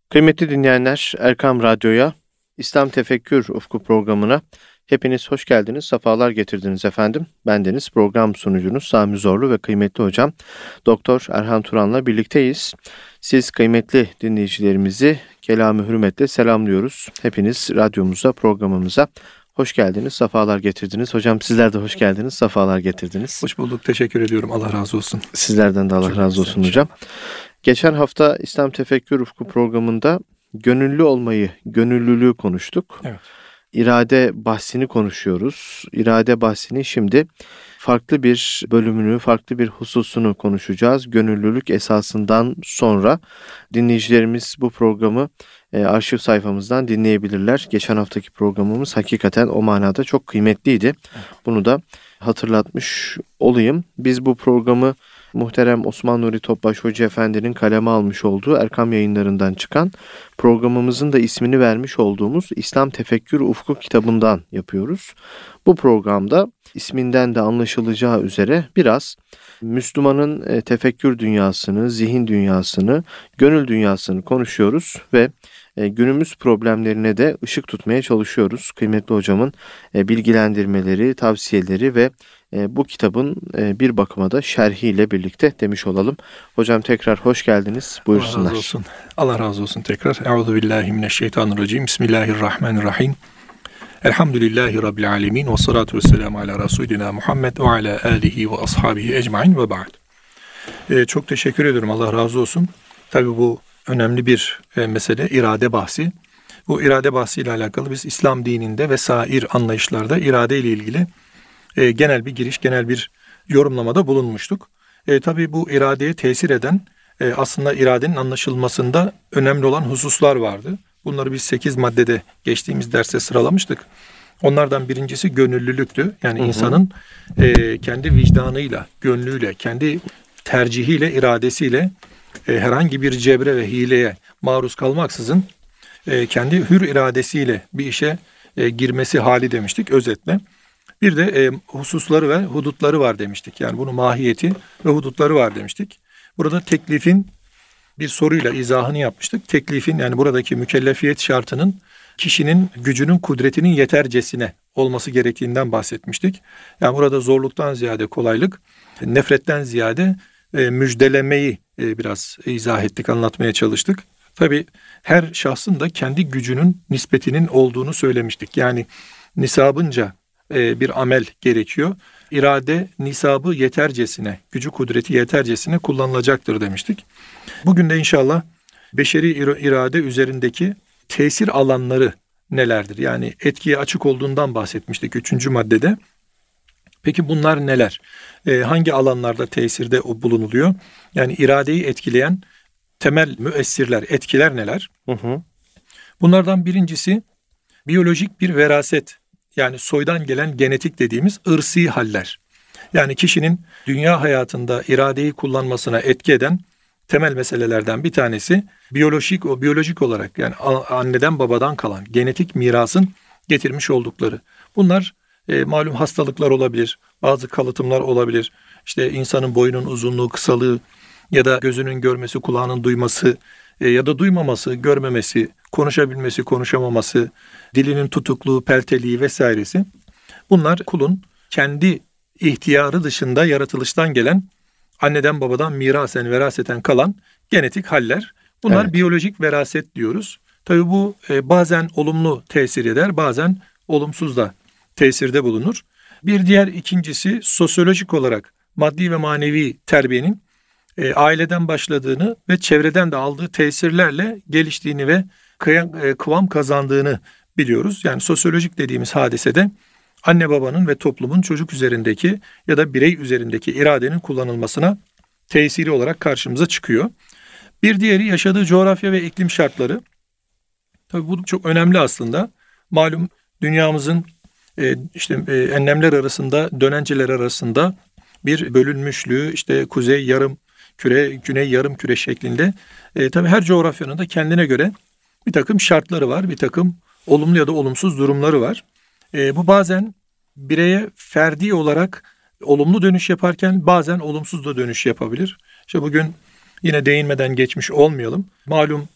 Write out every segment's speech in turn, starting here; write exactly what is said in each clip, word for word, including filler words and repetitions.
Kıymetli dinleyenler, Erkam Radyo'ya, İslam Tefekkür Ufku programına hepiniz hoş geldiniz, sefalar getirdiniz efendim. Bendeniz program sunucunuz Sami Zorlu ve kıymetli hocam Doktor Erhan Turan'la birlikteyiz. Siz kıymetli dinleyicilerimizi kelam-ı hürmetle selamlıyoruz. Hepiniz radyomuza, programımıza hoş geldiniz, sefalar getirdiniz. Hocam sizler de hoş geldiniz, sefalar getirdiniz. Hoş bulduk, teşekkür ediyorum. Allah razı olsun. Sizlerden de Allah Çok razı olsun hocam. Geçen hafta İslam Tefekkür Ufku programında gönüllü olmayı, gönüllülüğü konuştuk. Evet. İrade bahsini konuşuyoruz. İrade bahsini şimdi farklı bir bölümünü, farklı bir hususunu konuşacağız. Gönüllülük esasından sonra dinleyicilerimiz bu programı e, arşiv sayfamızdan dinleyebilirler. Geçen haftaki programımız hakikaten o manada çok kıymetliydi. Evet. Bunu da hatırlatmış olayım. Biz bu programı muhterem Osman Nuri Topbaş Hoca Efendi'nin kaleme almış olduğu Erkam Yayınları'ndan çıkan programımızın da ismini vermiş olduğumuz İslam Tefekkür Ufku kitabından yapıyoruz. Bu programda isminden de anlaşılacağı üzere biraz Müslümanın tefekkür dünyasını, zihin dünyasını, gönül dünyasını konuşuyoruz ve günümüz problemlerine de ışık tutmaya çalışıyoruz. Kıymetli hocamın bilgilendirmeleri, tavsiyeleri ve bu kitabın bir bakıma da şerhiyle birlikte demiş olalım. Hocam tekrar hoş geldiniz. Buyursunlar. Allah razı olsun. Allah razı olsun tekrar. Euzubillahimineşşeytanirracim. Bismillahirrahmanirrahim. Elhamdülillahi Rabbil alemin. Ve salatu ve selamu ala Resulina Muhammed ve ala alihi ve ashabihi ecmain ve ba'd. Ee, çok teşekkür ediyorum. Allah razı olsun. Tabii bu önemli bir e, mesele, irade bahsi. Bu irade bahsiyle alakalı biz İslam dininde ve sair anlayışlarda irade ile ilgili e, genel bir giriş, genel bir yorumlamada bulunmuştuk. E, tabii bu iradeye tesir eden e, aslında iradenin anlaşılmasında önemli olan hususlar vardı. Bunları biz sekiz maddede geçtiğimiz derste sıralamıştık. Onlardan birincisi gönüllülüktü. Yani hı hı. insanın e, kendi vicdanıyla, gönlüyle, kendi tercihiyle, iradesiyle e, herhangi bir cebre ve hileye maruz kalmaksızın e, kendi hür iradesiyle bir işe e, girmesi hali demiştik özetle. Bir de e, hususları ve hudutları var demiştik. Yani bunun mahiyeti ve hudutları var demiştik. Burada teklifin bir soruyla izahını yapmıştık. Teklifin yani buradaki mükellefiyet şartının kişinin gücünün, kudretinin yetercesine olması gerektiğinden bahsetmiştik. Yani burada zorluktan ziyade kolaylık, nefretten ziyade e, müjdelemeyi e, biraz izah ettik, anlatmaya çalıştık. Tabii her şahsın da kendi gücünün nispetinin olduğunu söylemiştik. Yani nisabınca e, bir amel gerekiyor. İrade nisabı yetercesine, gücü kudreti yetercesine kullanılacaktır demiştik. Bugün de inşallah beşeri irade üzerindeki tesir alanları nelerdir? Yani etkiye açık olduğundan bahsetmiştik üçüncü maddede. Peki bunlar neler? Ee, hangi alanlarda tesirde bulunuluyor? Yani iradeyi etkileyen temel müessirler, etkiler neler? Hı hı. Bunlardan birincisi biyolojik bir veraset. Yani soydan gelen genetik dediğimiz ırsi haller. Yani kişinin dünya hayatında iradeyi kullanmasına etki eden temel meselelerden bir tanesi biyolojik o biyolojik olarak yani anneden babadan kalan genetik mirasın getirmiş oldukları. Bunlar e, malum hastalıklar olabilir, bazı kalıtımlar olabilir. İşte insanın boyunun uzunluğu, kısalığı ya da gözünün görmesi, kulağının duyması e, ya da duymaması, görmemesi, konuşabilmesi, konuşamaması, dilinin tutukluğu, pelteliği vesairesi. Bunlar kulun kendi ihtiyarı dışında yaratılıştan gelen anneden babadan mirasen, veraseten kalan genetik haller. Bunlar evet. Biyolojik veraset diyoruz. Tabii bu e, bazen olumlu tesir eder, bazen olumsuz da tesirde bulunur. Bir diğer ikincisi sosyolojik olarak maddi ve manevi terbiyenin e, aileden başladığını ve çevreden de aldığı tesirlerle geliştiğini ve kıya, e, kıvam kazandığını biliyoruz. Yani sosyolojik dediğimiz hadisede anne babanın ve toplumun çocuk üzerindeki ya da birey üzerindeki iradenin kullanılmasına tesiri olarak karşımıza çıkıyor. Bir diğeri yaşadığı coğrafya ve iklim şartları. Tabii bu çok önemli aslında. Malum dünyamızın e, işte e, enlemler arasında, dönenceler arasında bir bölünmüşlüğü, işte kuzey yarım küre, güney yarım küre şeklinde. E, tabii her coğrafyanın da kendine göre bir takım şartları var, bir takım olumlu ya da olumsuz durumları var. E, bu bazen bireye ferdi olarak olumlu dönüş yaparken bazen olumsuz da dönüş yapabilir. İşte bugün yine değinmeden geçmiş olmayalım. Malum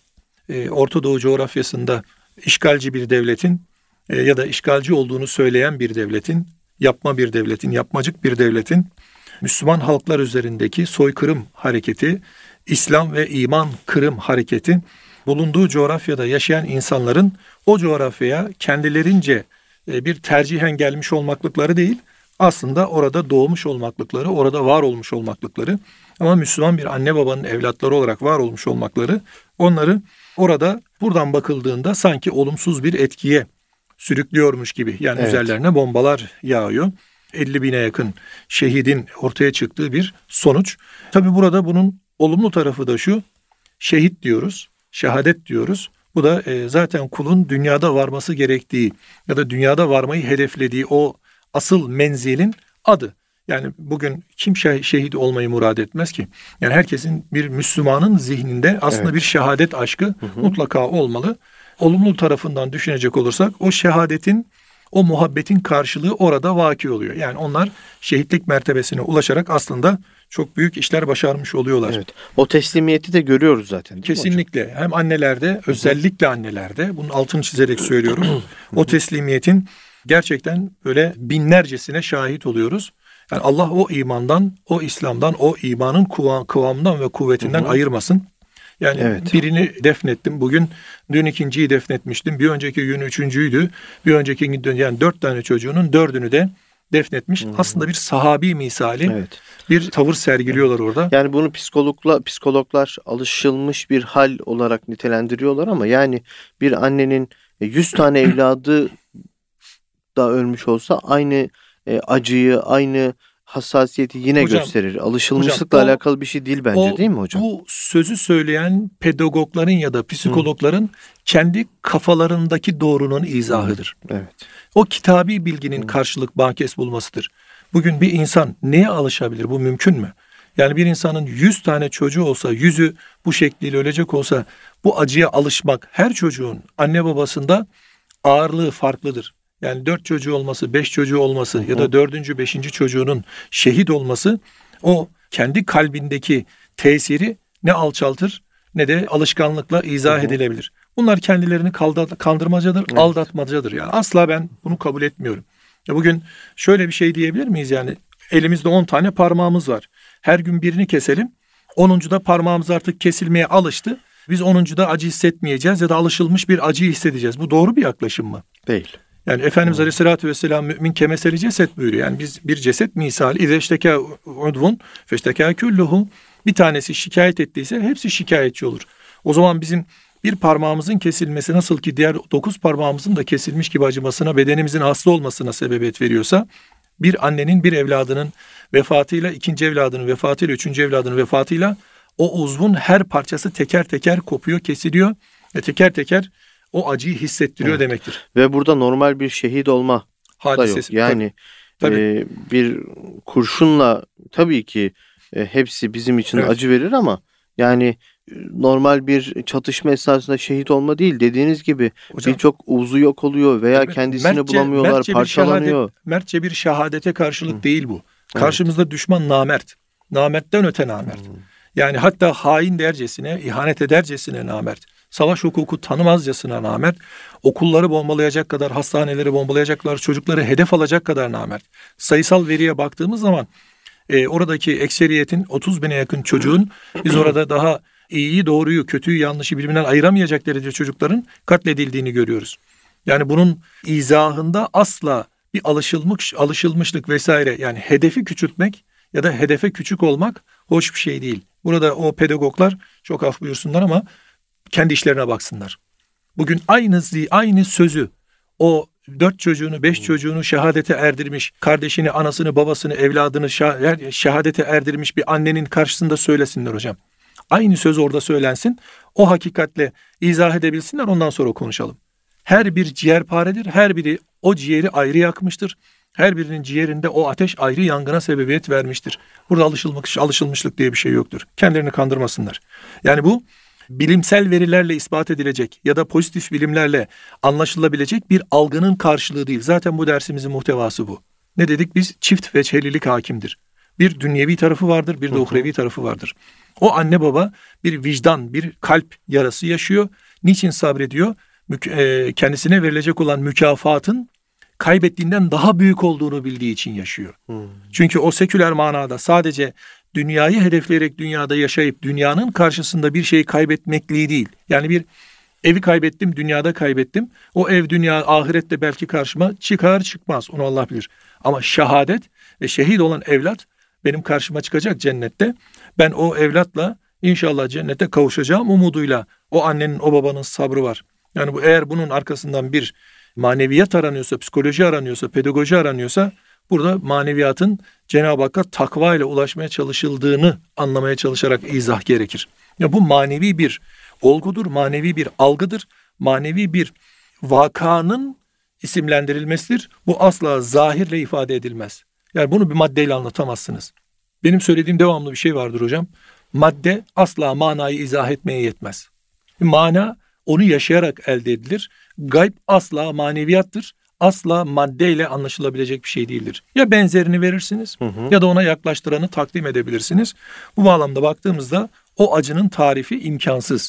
e, Orta Doğu coğrafyasında işgalci bir devletin e, ya da işgalci olduğunu söyleyen bir devletin, yapma bir devletin, yapmacık bir devletin Müslüman halklar üzerindeki soykırım hareketi, İslam ve iman kırım hareketi, bulunduğu coğrafyada yaşayan insanların o coğrafyaya kendilerince bir tercihen gelmiş olmaklıkları değil, aslında orada doğmuş olmaklıkları, orada var olmuş olmaklıkları, ama Müslüman bir anne babanın evlatları olarak var olmuş olmakları, onları orada buradan bakıldığında sanki olumsuz bir etkiye sürüklüyormuş gibi. Yani evet, üzerlerine bombalar yağıyor. elli bine yakın şehidin ortaya çıktığı bir sonuç. Tabi burada bunun olumlu tarafı da şu: şehit diyoruz, şehadet diyoruz. Bu da e, zaten kulun dünyada varması gerektiği ya da dünyada varmayı hedeflediği o asıl menzilin adı. Yani bugün kim şehit olmayı murad etmez ki? Yani herkesin, bir Müslümanın zihninde aslında evet, bir şehadet aşkı hı hı. mutlaka olmalı. Olumlu tarafından düşünecek olursak o şehadetin, o muhabbetin karşılığı orada vaki oluyor. Yani onlar şehitlik mertebesine ulaşarak aslında çok büyük işler başarmış oluyorlar. Evet. O teslimiyeti de görüyoruz zaten. Kesinlikle. Hem annelerde, özellikle annelerde, bunun altını çizerek söylüyorum. O teslimiyetin gerçekten böyle binlercesine şahit oluyoruz. Yani Allah o imandan, o İslam'dan, o imanın kıvam, kıvamından ve kuvvetinden hı hı. ayırmasın. Yani evet, birini defnettim. Bugün dün ikinciyi defnetmiştim. Bir önceki gün üçüncüydü. Bir önceki gün, yani dört tane çocuğunun dördünü de defnetmiş. Hmm. Aslında bir sahabi misali evet, bir tavır sergiliyorlar orada. Yani bunu psikologla, psikologlar alışılmış bir hal olarak nitelendiriyorlar ama yani bir annenin yüz tane evladı da ölmüş olsa aynı acıyı, aynı hassasiyeti yine hocam gösterir. Alışılmışlıkla hocam, o, alakalı bir şey değil bence, o, değil mi hocam? Bu sözü söyleyen pedagogların ya da psikologların Hı. kendi kafalarındaki doğrunun izahıdır. Evet. O kitabi bilginin Hı. karşılık bakes bulmasıdır. Bugün bir insan neye alışabilir? Bu mümkün mü? Yani bir insanın yüz tane çocuğu olsa, yüzü bu şekliyle ölecek olsa, bu acıya alışmak, her çocuğun anne babasında ağırlığı farklıdır. Yani dört çocuğu olması, beş çocuğu olması hı hı. ya da dördüncü, beşinci çocuğunun şehit olması, o kendi kalbindeki tesiri ne alçaltır ne de alışkanlıkla izah hı hı. edilebilir. Bunlar kendilerini kandırmacadır, evet. aldatmacadır. Yani asla ben bunu kabul etmiyorum. Ya bugün şöyle bir şey diyebilir miyiz? Yani elimizde on tane parmağımız var. Her gün birini keselim. onuncuda parmağımız artık kesilmeye alıştı. Biz onuncuda acı hissetmeyeceğiz ya da alışılmış bir acıyı hissedeceğiz. Bu doğru bir yaklaşım mı? Değil. Yani Efendimiz hmm. Aleyhisselatü Vesselam mümin kemeseli ceset buyuruyor. Yani biz bir ceset misali İzeşteka udvun feşteka külluhu, bir tanesi şikayet ettiyse hepsi şikayetçi olur. O zaman bizim bir parmağımızın kesilmesi nasıl ki diğer dokuz parmağımızın da kesilmiş gibi acımasına, bedenimizin hasta olmasına sebebiyet veriyorsa, bir annenin bir evladının vefatıyla, ikinci evladının vefatıyla, üçüncü evladının vefatıyla o uzvun her parçası teker teker kopuyor, kesiliyor ve teker teker o acıyı hissettiriyor evet. demektir. Ve burada normal bir şehit olma hadisesi da yok. Yani tabii, tabii. E, bir kurşunla tabii ki e, hepsi bizim için evet. acı verir ama yani normal bir çatışma esnasında şehit olma değil. Dediğiniz gibi birçok uzu yok oluyor veya tabii, kendisini mertçe, bulamıyorlar, mertçe parçalanıyor. Bir şehadet, mertçe bir şehadete karşılık Hı. değil bu. Karşımızda evet. düşman namert. Namertten öte namert. Hı. Yani hatta hain dercesine, ihanet edercesine namert. Savaş hukuku tanımazcasına namert. Okulları bombalayacak kadar, hastaneleri bombalayacak kadar, çocukları hedef alacak kadar namert. Sayısal veriye baktığımız zaman e, oradaki ekseriyetin otuz bine yakın çocuğun, biz orada daha iyiyi, doğruyu, kötüyü, yanlışı birbirinden ayıramayacak derece çocukların katledildiğini görüyoruz. Yani bunun izahında asla bir alışılmış, alışılmışlık vesaire, yani hedefi küçültmek ya da hedefe küçük olmak hoş bir şey değil. Burada o pedagoglar çok af buyursunlar ama kendi işlerine baksınlar. Bugün aynı aynı sözü o dört çocuğunu, beş çocuğunu şehadete erdirmiş, kardeşini, anasını, babasını, evladını şehadete erdirmiş bir annenin karşısında söylesinler hocam. Aynı söz orada söylensin. O hakikatle izah edebilsinler, ondan sonra konuşalım. Her bir ciğerparedir. Her biri o ciğeri ayrı yakmıştır. Her birinin ciğerinde o ateş ayrı yangına sebebiyet vermiştir. Burada alışılmış, alışılmışlık diye bir şey yoktur. Kendilerini kandırmasınlar. Yani bu bilimsel verilerle ispat edilecek ya da pozitif bilimlerle anlaşılabilecek bir algının karşılığı değil. Zaten bu dersimizin muhtevası bu. Ne dedik biz? Çift veçhelilik hakimdir. Bir dünyevi tarafı vardır, bir de uhrevi tarafı vardır. O anne baba bir vicdan, bir kalp yarası yaşıyor. Niçin sabrediyor? Kendisine verilecek olan mükafatın kaybettiğinden daha büyük olduğunu bildiği için yaşıyor. Hmm. Çünkü o seküler manada sadece dünyayı hedefleyerek dünyada yaşayıp dünyanın karşısında bir şey kaybetmekliği değil. Yani bir evi kaybettim, dünyada kaybettim. O ev dünya ahirette belki karşıma çıkar çıkmaz. Onu Allah bilir. Ama şehadet ve şehit olan evlat benim karşıma çıkacak cennette. Ben o evlatla inşallah cennete kavuşacağım umuduyla. O annenin, o babanın sabrı var. Yani bu eğer bunun arkasından bir maneviyat aranıyorsa, psikoloji aranıyorsa, pedagoji aranıyorsa burada maneviyatın Cenab-ı Hakk'a takva ile ulaşmaya çalışıldığını anlamaya çalışarak izah gerekir. Ya bu manevi bir olgudur, manevi bir algıdır, manevi bir vakanın isimlendirilmesidir. Bu asla zahirle ifade edilmez. Yani bunu bir maddeyle anlatamazsınız. Benim söylediğim devamlı bir şey vardır hocam. Madde asla manayı izah etmeye yetmez. Mana onu yaşayarak elde edilir. Gayb asla maneviyattır. Asla maddeyle anlaşılabilecek bir şey değildir. Ya benzerini verirsiniz hı hı. ya da ona yaklaştıranı takdim edebilirsiniz. Bu bağlamda baktığımızda o acının tarifi imkansız.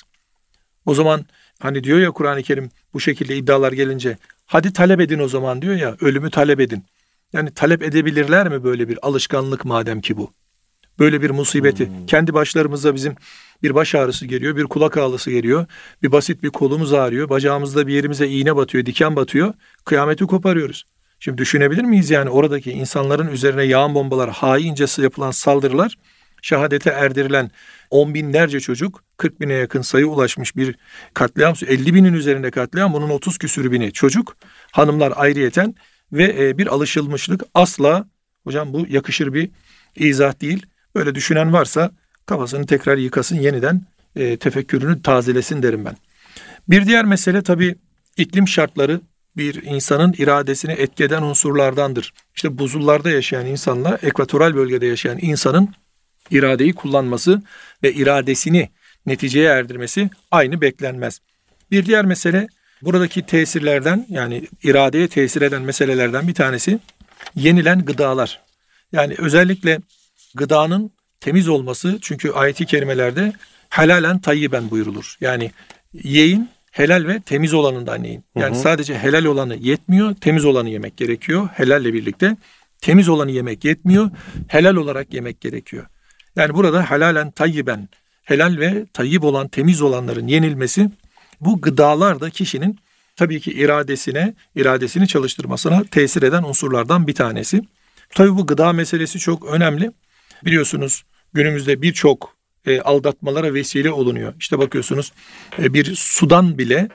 O zaman hani diyor ya Kur'an-ı Kerim bu şekilde iddialar gelince hadi talep edin o zaman diyor ya, ölümü talep edin. Yani talep edebilirler mi böyle bir alışkanlık madem ki bu? Böyle bir musibeti. Hmm. Kendi başlarımıza bizim bir baş ağrısı geliyor, bir kulak ağrısı geliyor, bir basit bir kolumuz ağrıyor, bacağımızda bir yerimize iğne batıyor, diken batıyor, kıyameti koparıyoruz. Şimdi düşünebilir miyiz yani oradaki insanların üzerine yağan bombalar, haince yapılan saldırılar, şehadete erdirilen on binlerce çocuk, kırk bine yakın sayı ulaşmış bir katliam, elli binin üzerinde katliam, bunun otuz küsür bini çocuk, hanımlar ayrıyeten ve bir alışılmışlık, asla hocam bu yakışır bir izah değil. Böyle düşünen varsa kafasını tekrar yıkasın, yeniden e, tefekkürünü tazelesin derim ben. Bir diğer mesele tabii iklim şartları bir insanın iradesini etki eden unsurlardandır. İşte buzullarda yaşayan insanla ekvatoral bölgede yaşayan insanın iradeyi kullanması ve iradesini neticeye erdirmesi aynı beklenmez. Bir diğer mesele buradaki tesirlerden, yani iradeye tesir eden meselelerden bir tanesi yenilen gıdalar. Yani özellikle gıdanın temiz olması, çünkü ayet-i kerimelerde helalen tayyiben buyurulur. Yani yiyin, helal ve temiz olanından yiyin. Yani hı hı. sadece helal olanı yetmiyor, temiz olanı yemek gerekiyor. Helalle birlikte temiz olanı yemek yetmiyor, helal olarak yemek gerekiyor. Yani burada helalen tayyiben, helal ve tayyib olan, temiz olanların yenilmesi, bu gıdalar da kişinin tabii ki iradesine, iradesini çalıştırmasına tesir eden unsurlardan bir tanesi. Tabii bu gıda meselesi çok önemli. Biliyorsunuz günümüzde birçok e, aldatmalara vesile olunuyor. İşte bakıyorsunuz e, bir sudan bile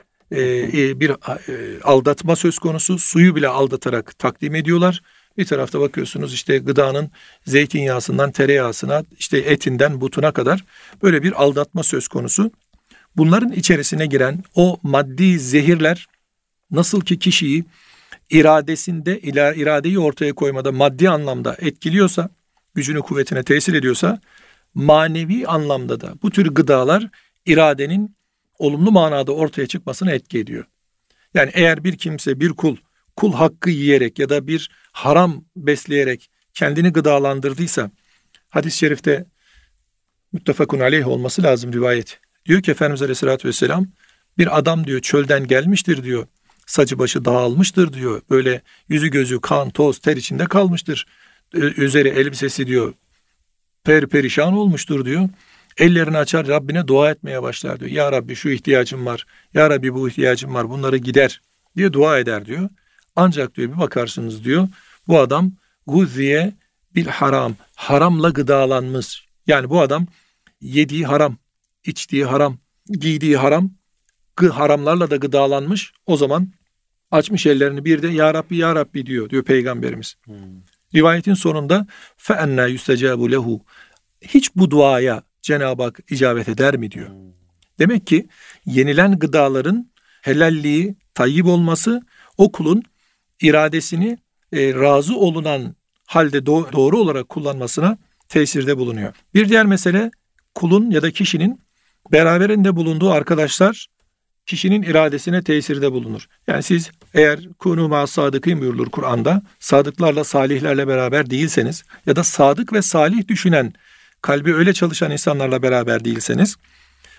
e, bir e, aldatma söz konusu, suyu bile aldatarak takdim ediyorlar. Bir tarafta bakıyorsunuz işte gıdanın zeytinyağısından tereyağısına, işte etinden butuna kadar böyle bir aldatma söz konusu. Bunların içerisine giren o maddi zehirler nasıl ki kişiyi iradesinde, iradeyi ortaya koymada maddi anlamda etkiliyorsa, gücünü kuvvetine tesir ediyorsa, manevi anlamda da bu tür gıdalar iradenin olumlu manada ortaya çıkmasına etki ediyor. Yani eğer bir kimse, bir kul, kul hakkı yiyerek ya da bir haram besleyerek kendini gıdalandırdıysa, hadis-i şerifte muttefakun aleyh olması lazım rivayet. Diyor ki Efendimiz Aleyhisselatü Vesselam, bir adam diyor çölden gelmiştir diyor, saçı başı dağılmıştır diyor, böyle yüzü gözü kan, toz, ter içinde kalmıştır. Üzeri elbisesi diyor per perişan olmuştur diyor. Ellerini açar Rabbine dua etmeye başlar diyor. Ya Rabbi şu ihtiyacım var. Ya Rabbi bu ihtiyacım var. Bunları gider diye dua eder diyor. Ancak diyor bir bakarsınız diyor bu adam guziye bil haram. Haramla gıdalanmış. Yani bu adam yediği haram, içtiği haram, giydiği haram, haramlarla da gıdalanmış. O zaman açmış ellerini bir de Ya Rabbi Ya Rabbi diyor diyor Peygamberimiz. Hmm. Rivayetin sonunda فَاَنَّا يُسْتَجَابُ لَهُ hiç bu duaya Cenab-ı Hak icabet eder mi diyor. Demek ki yenilen gıdaların helalliği, tayyib olması o kulun iradesini e, razı olunan halde do- doğru olarak kullanmasına tesirde bulunuyor. Bir diğer mesele kulun ya da kişinin beraberinde bulunduğu arkadaşlar kişinin iradesine tesirde bulunur. Yani siz eğer kûnû mâ sâdıkîn buyurulur Kur'an'da, sadıklarla, salihlerle beraber değilseniz ya da sadık ve salih düşünen, kalbi öyle çalışan insanlarla beraber değilseniz,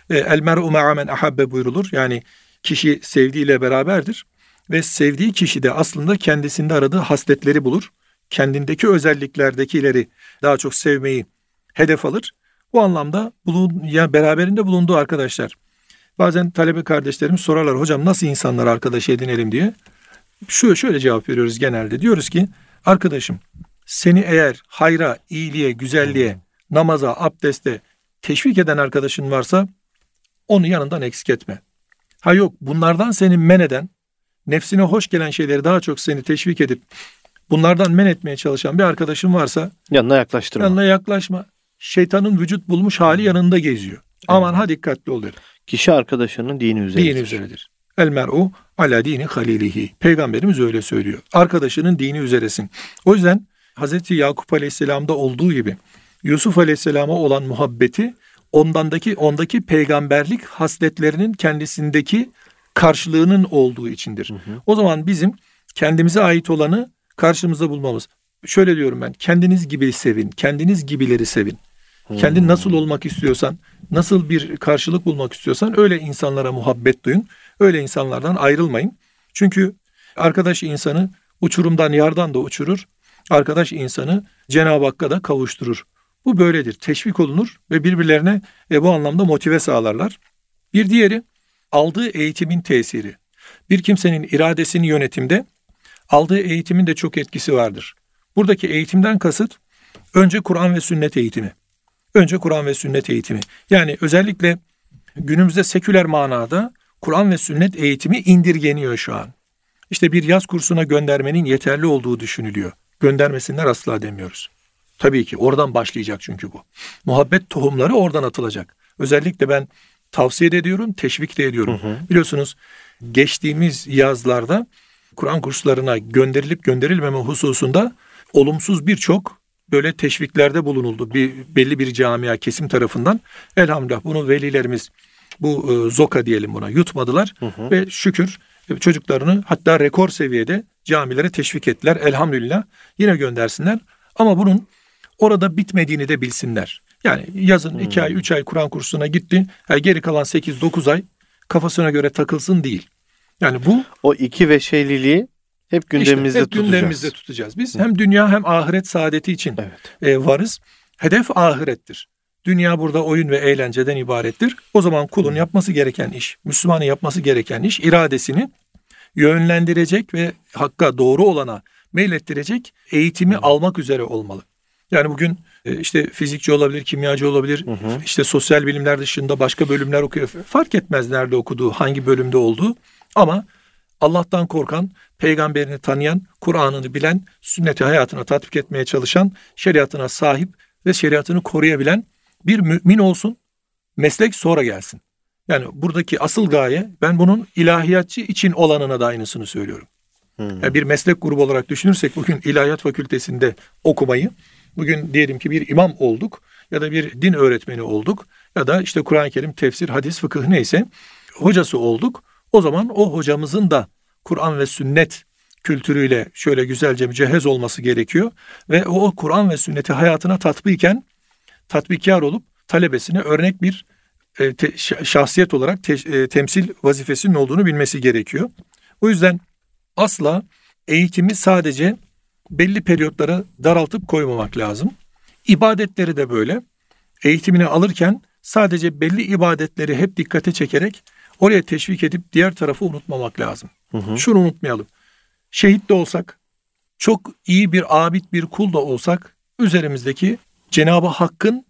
El mer'u ma'a men ahabbe buyrulur. Yani kişi sevdiğiyle beraberdir. Ve sevdiği kişi de aslında kendisinde aradığı hasletleri bulur. Kendindeki özelliklerdekileri daha çok sevmeyi hedef alır. Bu anlamda bulun, ya beraberinde bulunduğu arkadaşlar. Bazen talebe kardeşlerimiz sorarlar, hocam nasıl insanlar arkadaş edinelim diye. Şöyle, şöyle cevap veriyoruz genelde. Diyoruz ki arkadaşım, seni eğer hayra, iyiliğe, güzelliğe, namaza, abdeste teşvik eden arkadaşın varsa onu yanından eksik etme. Ha yok, bunlardan seni men eden, nefsine hoş gelen şeyleri daha çok seni teşvik edip bunlardan men etmeye çalışan bir arkadaşın varsa yanına yaklaştırma. Yanına yaklaşma. Şeytanın vücut bulmuş hali yanında geziyor. Evet. Aman ha dikkatli ol derim. Kişi arkadaşının dini üzeredir. Dini üzeredir. El mer'u ala dini halilihi. Peygamberimiz öyle söylüyor. Arkadaşının dini üzeresin. O yüzden Hazreti Yakup Aleyhisselam'da olduğu gibi Yusuf Aleyhisselam'a olan muhabbeti ondandaki ondaki peygamberlik hasletlerinin kendisindeki karşılığının olduğu içindir. Hı hı. O zaman bizim kendimize ait olanı karşımızda bulmamız. Şöyle diyorum ben, kendiniz gibi sevin, kendiniz gibileri sevin. Hmm. Kendin nasıl olmak istiyorsan, nasıl bir karşılık bulmak istiyorsan öyle insanlara muhabbet duyun. Öyle insanlardan ayrılmayın. Çünkü arkadaş insanı uçurumdan, yardan da uçurur. Arkadaş insanı Cenab-ı Hakk'a da kavuşturur. Bu böyledir. Teşvik olunur ve birbirlerine e, bu anlamda motive sağlarlar. Bir diğeri aldığı eğitimin tesiri. Bir kimsenin iradesini yönetimde aldığı eğitimin de çok etkisi vardır. Buradaki eğitimden kasıt önce Kur'an ve sünnet eğitimi. Önce Kur'an ve sünnet eğitimi. Yani özellikle günümüzde seküler manada Kur'an ve sünnet eğitimi indirgeniyor şu an. İşte bir yaz kursuna göndermenin yeterli olduğu düşünülüyor. Göndermesinler asla demiyoruz. Tabii ki oradan başlayacak çünkü bu. Muhabbet tohumları oradan atılacak. Özellikle ben tavsiye de ediyorum, teşvik de ediyorum. Hı hı. Biliyorsunuz geçtiğimiz yazlarda Kur'an kurslarına gönderilip gönderilmeme hususunda olumsuz birçok böyle teşviklerde bulunuldu. Bir, belli bir camia kesim tarafından. Elhamdülillah bunu velilerimiz bu e, zoka diyelim buna yutmadılar. Hı hı. Ve şükür e, çocuklarını hatta rekor seviyede camilere teşvik ettiler. Elhamdülillah yine göndersinler. Ama bunun orada bitmediğini de bilsinler. Yani yazın iki hmm. ay, üç ay Kur'an kursuna gitti. Yani geri kalan sekiz dokuz ay kafasına göre takılsın değil. Yani bu o iki veşeliliği hep gündemimizde işte, hep tutacağız. gündemimizde tutacağız. Biz hem dünya hem ahiret saadeti için evet. e, varız. Hedef ahirettir. Dünya burada oyun ve eğlenceden ibarettir. O zaman kulun yapması gereken iş, Müslümanın yapması gereken iş iradesini yönlendirecek ve hakka doğru olana meylettirecek eğitimi hmm. almak üzere olmalı. Yani bugün işte fizikçi olabilir, kimyacı olabilir, hı hı. işte sosyal bilimler dışında başka bölümler okuyor. Fark etmez nerede okuduğu, hangi bölümde olduğu. Ama Allah'tan korkan, peygamberini tanıyan, Kur'an'ını bilen, sünneti hayatına tatbik etmeye çalışan, şeriatına sahip ve şeriatını koruyabilen bir mümin olsun. Meslek sonra gelsin. Yani buradaki asıl gaye, ben bunun ilahiyatçı için olanına da aynısını söylüyorum. Hmm. Yani bir meslek grubu olarak düşünürsek bugün ilahiyat fakültesinde okumayı, bugün diyelim ki bir imam olduk ya da bir din öğretmeni olduk ya da işte Kur'an-ı Kerim, tefsir, hadis, fıkıh neyse hocası olduk. O zaman o hocamızın da Kur'an ve sünnet kültürüyle şöyle güzelce mücehhez olması gerekiyor. Ve o Kur'an ve sünneti hayatına tatbiken tatbikkar olup talebesine örnek bir e, te, şahsiyet olarak te, e, temsil vazifesinin olduğunu bilmesi gerekiyor. O yüzden asla eğitimi sadece belli periyotlara daraltıp koymamak lazım. İbadetleri de böyle. Eğitimini alırken sadece belli ibadetleri hep dikkate çekerek oraya teşvik edip diğer tarafı unutmamak lazım. Hı hı. Şunu unutmayalım. Şehit de olsak, çok iyi bir abid bir kul da olsak, üzerimizdeki Cenab-ı Hakk'ın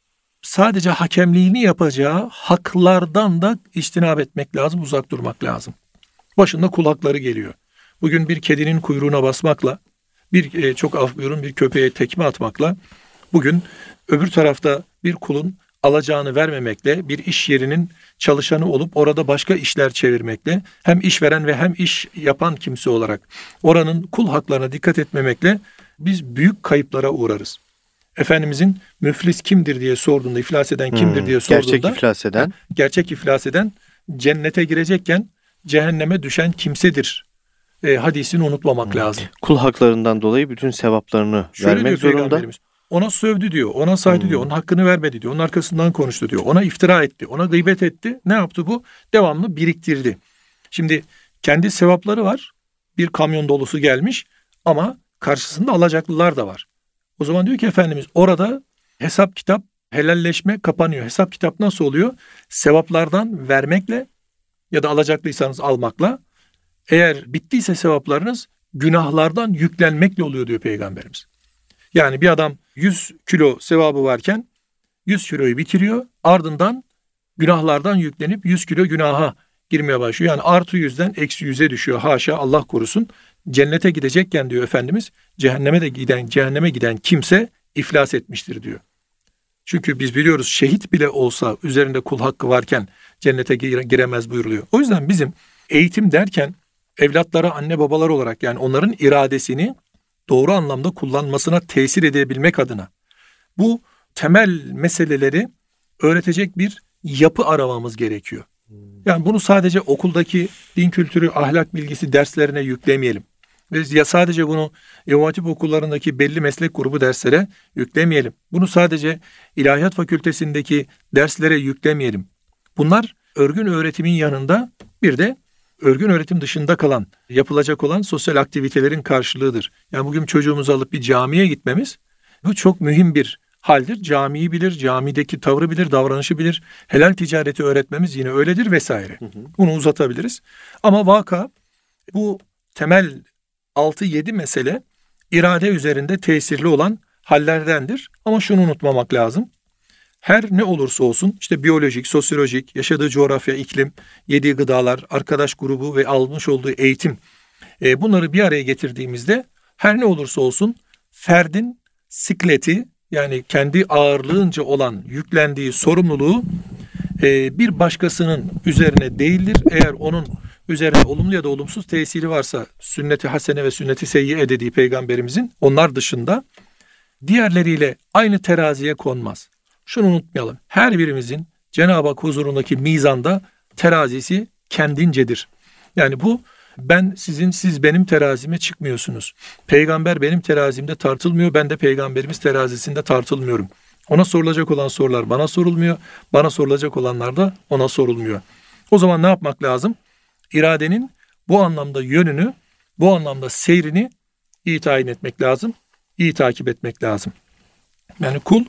sadece hakemliğini yapacağı haklardan da içtinab etmek lazım, uzak durmak lazım. Başında kul hakları geliyor. Bugün bir kedinin kuyruğuna basmakla, bir e, çok af buyurun bir köpeğe tekme atmakla, bugün öbür tarafta bir kulun alacağını vermemekle, bir iş yerinin çalışanı olup orada başka işler çevirmekle, hem işveren ve hem iş yapan kimse olarak oranın kul haklarına dikkat etmemekle biz büyük kayıplara uğrarız. Efendimizin müflis kimdir diye sorduğunda, iflas eden kimdir hmm, diye sorduğunda, gerçek iflas eden, gerçek iflas eden cennete girecekken cehenneme düşen kimsedir. E, hadisini unutmamak hmm. lazım. Kul haklarından dolayı bütün sevaplarını Şöyle vermek zorunda. ona sövdü diyor, ona saydı hmm. diyor, onun hakkını vermedi diyor, onun arkasından konuştu diyor, ona iftira etti, ona gıybet etti. Ne yaptı bu? Devamlı biriktirdi. Şimdi kendi sevapları var, bir kamyon dolusu gelmiş ama karşısında alacaklılar da var. O zaman diyor ki Efendimiz orada hesap kitap, helalleşme kapanıyor. Hesap kitap nasıl oluyor? Sevaplardan vermekle ya da alacaklıysanız almakla. Eğer bittiyse sevaplarınız günahlardan yüklenmekle oluyor diyor Peygamberimiz. Yani bir adam yüz kilo sevabı varken yüz kiloyu bitiriyor. Ardından günahlardan yüklenip yüz kilo günaha girmeye başlıyor. Yani artı yüzden eksi yüze düşüyor. Haşa, Allah korusun. Cennete gidecekken diyor Efendimiz, cehenneme de giden cehenneme giden kimse iflas etmiştir diyor. Çünkü biz biliyoruz şehit bile olsa üzerinde kul hakkı varken cennete giremez buyuruluyor. O yüzden bizim eğitim derken evlatlara anne babalar olarak, yani onların iradesini doğru anlamda kullanmasına tesir edebilmek adına bu temel meseleleri öğretecek bir yapı aramamız gerekiyor. Yani bunu sadece okuldaki din kültürü, ahlak bilgisi derslerine yüklemeyelim. Biz ya sadece bunu İmam Hatip okullarındaki belli meslek grubu derslere yüklemeyelim. Bunu sadece İlahiyat Fakültesindeki derslere yüklemeyelim. Bunlar örgün öğretimin yanında bir de örgün öğretim dışında kalan, yapılacak olan sosyal aktivitelerin karşılığıdır. Yani bugün çocuğumuzu alıp bir camiye gitmemiz, bu çok mühim bir haldir. Camiyi bilir, camideki tavrı bilir, davranışı bilir. Helal ticareti öğretmemiz yine öyledir vesaire. Hı hı. Bunu uzatabiliriz. Ama vaka bu temel altı yedi mesele irade üzerinde tesirli olan hallerdendir. Ama şunu unutmamak lazım. Her ne olursa olsun işte biyolojik, sosyolojik, yaşadığı coğrafya, iklim, yediği gıdalar, arkadaş grubu ve almış olduğu eğitim, e, bunları bir araya getirdiğimizde her ne olursa olsun ferdin sikleti, yani kendi ağırlığınca olan yüklendiği sorumluluğu e, bir başkasının üzerine değildir. Eğer onun üzerine olumlu ya da olumsuz tesiri varsa sünnet-i hasene ve sünnet-i seyyiye dediği Peygamberimizin, onlar dışında diğerleriyle aynı teraziye konmaz. Şunu unutmayalım. Her birimizin Cenab-ı Hak huzurundaki mizanda terazisi kendincedir. Yani bu ben sizin, siz benim terazime çıkmıyorsunuz. Peygamber benim terazimde tartılmıyor. Ben de Peygamberimiz terazisinde tartılmıyorum. Ona sorulacak olan sorular bana sorulmuyor. Bana sorulacak olanlar da ona sorulmuyor. O zaman ne yapmak lazım? İradenin bu anlamda yönünü, bu anlamda seyrini iyi tayin etmek lazım. İyi takip etmek lazım. Yani kul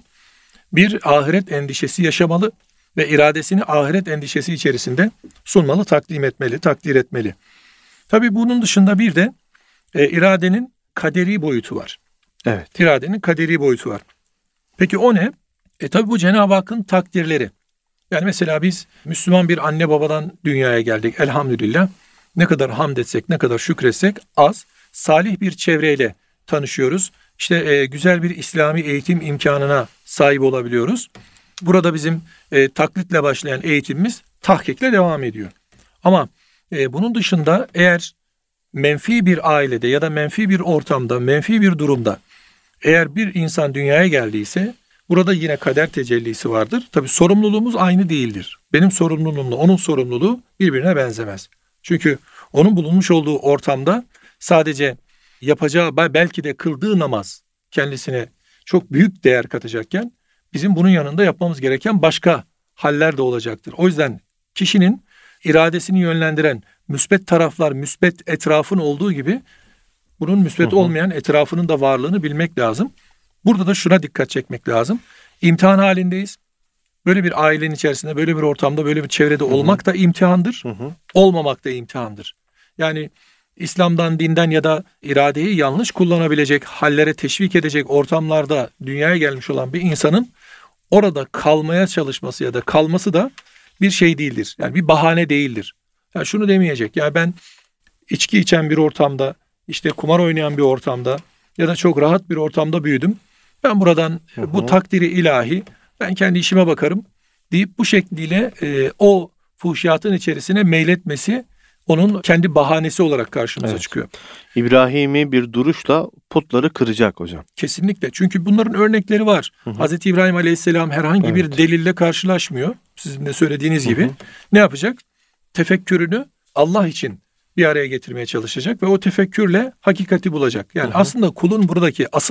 bir ahiret endişesi yaşamalı ve iradesini ahiret endişesi içerisinde sunmalı, takdim etmeli, takdir etmeli. Tabii bunun dışında bir de e, iradenin kaderi boyutu var. Evet. İradenin kaderi boyutu var. Peki o ne? E tabii bu Cenab-ı Hakk'ın takdirleri. Yani mesela biz Müslüman bir anne babadan dünyaya geldik elhamdülillah. Ne kadar hamd etsek, ne kadar şükretsek az. Salih bir çevreyle tanışıyoruz. İşte e, güzel bir İslami eğitim imkanına sahip olabiliyoruz. Burada bizim e, taklitle başlayan eğitimimiz tahkikle devam ediyor. Ama e, bunun dışında eğer menfi bir ailede ya da menfi bir ortamda, menfi bir durumda eğer bir insan dünyaya geldiyse burada yine kader tecellisi vardır. Tabii sorumluluğumuz aynı değildir. Benim sorumluluğumla onun sorumluluğu birbirine benzemez. Çünkü onun bulunmuş olduğu ortamda sadece yapacağı, belki de kıldığı namaz kendisine çok büyük değer katacakken bizim bunun yanında yapmamız gereken başka haller de olacaktır. O yüzden kişinin iradesini yönlendiren müsbet taraflar, müsbet etrafın olduğu gibi bunun müsbet olmayan etrafının da varlığını bilmek lazım. Burada da şuna dikkat çekmek lazım. İmtihan halindeyiz. Böyle bir ailenin içerisinde, böyle bir ortamda, böyle bir çevrede hı hı. olmak da imtihandır. Hı hı. Olmamak da imtihandır. Yani İslam'dan, dinden ya da iradeyi yanlış kullanabilecek, hallere teşvik edecek ortamlarda dünyaya gelmiş olan bir insanın orada kalmaya çalışması ya da kalması da bir şey değildir. Yani bir bahane değildir. Yani şunu demeyecek. Yani ben içki içen bir ortamda, işte kumar oynayan bir ortamda ya da çok rahat bir ortamda büyüdüm. Ben buradan hı hı. bu takdiri ilahi, ben kendi işime bakarım deyip bu şekliyle e, o fuhşiyatın içerisine meyletmesi onun kendi bahanesi olarak karşımıza evet. çıkıyor. İbrahim'i bir duruşla putları kıracak hocam. Kesinlikle. Çünkü bunların örnekleri var. Hı hı. Hazreti İbrahim Aleyhisselam herhangi evet. bir delille karşılaşmıyor. Sizin de söylediğiniz hı hı. gibi. Ne yapacak? Tefekkürünü Allah için bir araya getirmeye çalışacak ve o tefekkürle hakikati bulacak. Yani hı hı. aslında kulun buradaki asıl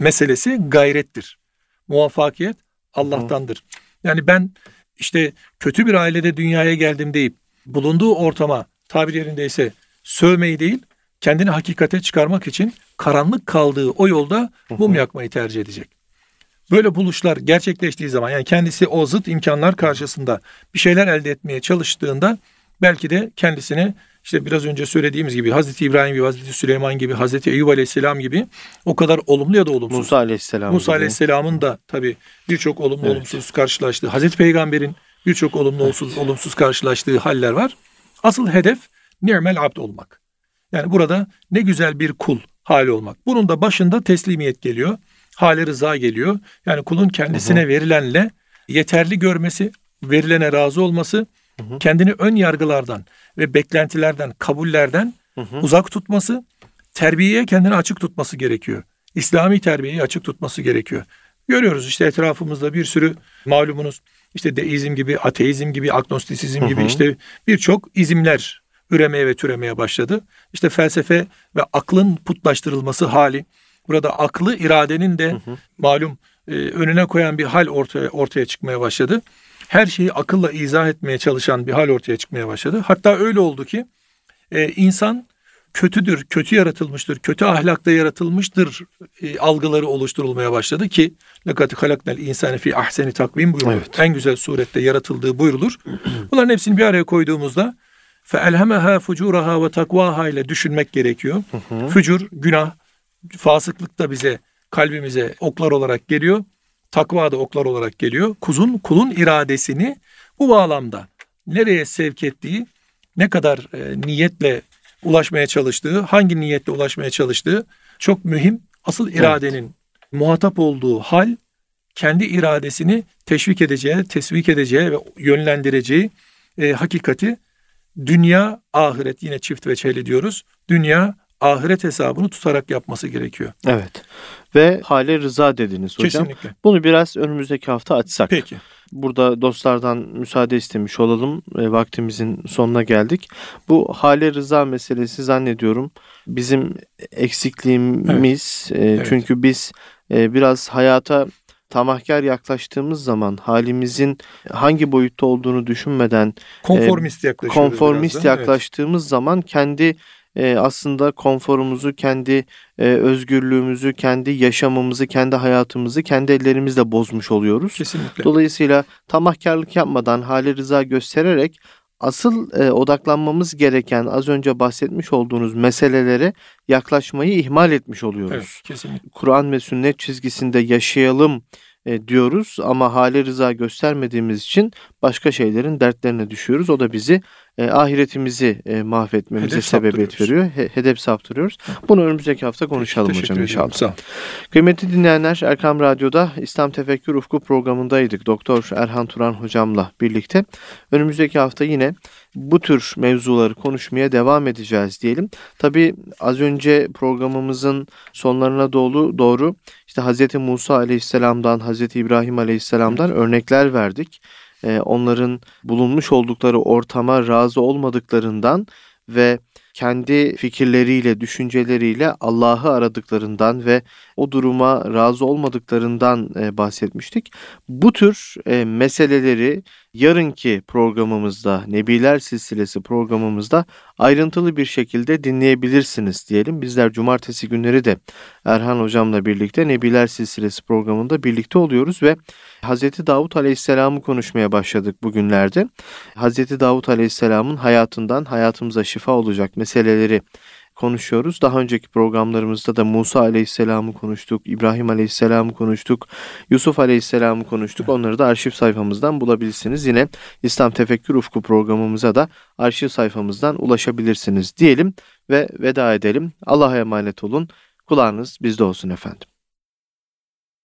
meselesi gayrettir. Muvaffakiyet Allah'tandır. Yani ben işte kötü bir ailede dünyaya geldim deyip bulunduğu ortama tabir yerindeyse sövmeyi değil, kendini hakikate çıkarmak için karanlık kaldığı o yolda mum yakmayı tercih edecek. Böyle buluşlar gerçekleştiği zaman, yani kendisi o zıt imkanlar karşısında bir şeyler elde etmeye çalıştığında belki de kendisine işte biraz önce söylediğimiz gibi Hazreti İbrahim gibi, Hazreti Süleyman gibi, Hazreti Eyyub Aleyhisselam gibi o kadar olumlu ya da olumsuz. Musa Aleyhisselam. Musa Aleyhisselam'ın da tabii birçok olumlu evet. olumsuz karşılaştığı, Hazreti Peygamber'in birçok olumlu olumsuz, evet. olumsuz karşılaştığı haller var. Asıl hedef ni'mel abd olmak. Yani burada ne güzel bir kul hali olmak. Bunun da başında teslimiyet geliyor. Hale rıza geliyor. Yani kulun kendisine hı hı. verilenle yeterli görmesi, verilene razı olması, hı hı. kendini ön yargılardan ve beklentilerden, kabullerden hı hı. uzak tutması, terbiyeye kendini açık tutması gerekiyor. İslami terbiyeyi açık tutması gerekiyor. Görüyoruz işte etrafımızda bir sürü malumunuz işte deizm gibi, ateizm gibi, agnostisizm hı hı. gibi işte birçok izimler üremeye ve türemeye başladı. İşte felsefe ve aklın putlaştırılması hali. Burada aklı iradenin de hı hı. malum e, önüne koyan bir hal ortaya ortaya çıkmaya başladı. Her şeyi akılla izah etmeye çalışan bir hal ortaya çıkmaya başladı. Hatta öyle oldu ki e, insan kötüdür, kötü yaratılmıştır, kötü ahlakta yaratılmıştır e, algıları oluşturulmaya başladı ki لَقَدْ خَلَقْنَا الْاِنْسَانِ فِي اَحْسَنِ takvim buyurulur. Evet. En güzel surette yaratıldığı buyrulur. Bunların hepsini bir araya koyduğumuzda فَاَلْهَمَهَا فُجُورَهَا وَتَقْوَاهَا ile düşünmek gerekiyor. Hı hı. Fücur, günah, fasıklık da bize, kalbimize oklar olarak geliyor. Takva da oklar olarak geliyor. Kuzun, kulun iradesini bu bağlamda nereye sevk ettiği, ne kadar e, niyetle ulaşmaya çalıştığı, hangi niyetle ulaşmaya çalıştığı çok mühim. Asıl iradenin evet. muhatap olduğu hal, kendi iradesini teşvik edeceği, tesvik edeceği ve yönlendireceği e, hakikati dünya, ahiret, yine çift veçheli diyoruz. Dünya, ahiret hesabını tutarak yapması gerekiyor. Evet. Ve hale rıza dediniz hocam. Kesinlikle. Bunu biraz önümüzdeki hafta açsak. Peki. Burada dostlardan müsaade istemiş olalım. E, vaktimizin sonuna geldik. Bu hale rıza meselesi zannediyorum bizim eksikliğimiz. Evet. E, evet. Çünkü biz e, biraz hayata tamahkar yaklaştığımız zaman halimizin hangi boyutta olduğunu düşünmeden konformist yaklaşıyoruz. Konformist yaklaştığımız evet. zaman kendi e, aslında konforumuzu, kendi e, özgürlüğümüzü, kendi yaşamımızı, kendi hayatımızı kendi ellerimizle bozmuş oluyoruz. Kesinlikle. Dolayısıyla tamahkarlık yapmadan, hale rıza göstererek asıl e, odaklanmamız gereken az önce bahsetmiş olduğunuz meselelere yaklaşmayı ihmal etmiş oluyoruz. Evet, kesinlikle. Kur'an ve sünnet çizgisinde yaşayalım e, diyoruz ama hale rıza göstermediğimiz için başka şeylerin dertlerine düşüyoruz. O da bizi e, ahiretimizi e, mahvetmemize hedef sebebiyet veriyor. He, hedef saptırıyoruz. Bunu önümüzdeki hafta konuşalım Teşekkür hocam ederim. inşallah. Sağ ol. Kıymetli dinleyenler, Erkam Radyo'da İslam Tefekkür Ufku programındaydık. Doktor Erhan Turan hocamla birlikte. Önümüzdeki hafta yine bu tür mevzuları konuşmaya devam edeceğiz diyelim. Tabii az önce programımızın sonlarına doğru, doğru işte Hazreti Musa Aleyhisselam'dan, Hazreti İbrahim Aleyhisselam'dan evet. örnekler verdik. Ee, onların bulunmuş oldukları ortama razı olmadıklarından ve kendi fikirleriyle, düşünceleriyle Allah'ı aradıklarından ve o duruma razı olmadıklarından e, bahsetmiştik. Bu tür e, meseleleri yarınki programımızda, Nebiler Silsilesi programımızda ayrıntılı bir şekilde dinleyebilirsiniz diyelim. Bizler cumartesi günleri de Erhan hocamla birlikte Nebiler Silsilesi programında birlikte oluyoruz ve Hazreti Davud Aleyhisselam'ı konuşmaya başladık bugünlerde. Hazreti Davud Aleyhisselam'ın hayatından hayatımıza şifa olacak meseleleri konuşuyoruz. Daha önceki programlarımızda da Musa Aleyhisselam'ı konuştuk, İbrahim Aleyhisselam'ı konuştuk, Yusuf Aleyhisselam'ı konuştuk. Onları da arşiv sayfamızdan bulabilirsiniz. Yine İslam Tefekkür Ufku programımıza da arşiv sayfamızdan ulaşabilirsiniz diyelim ve veda edelim. Allah'a emanet olun. Kulağınız bizde olsun efendim.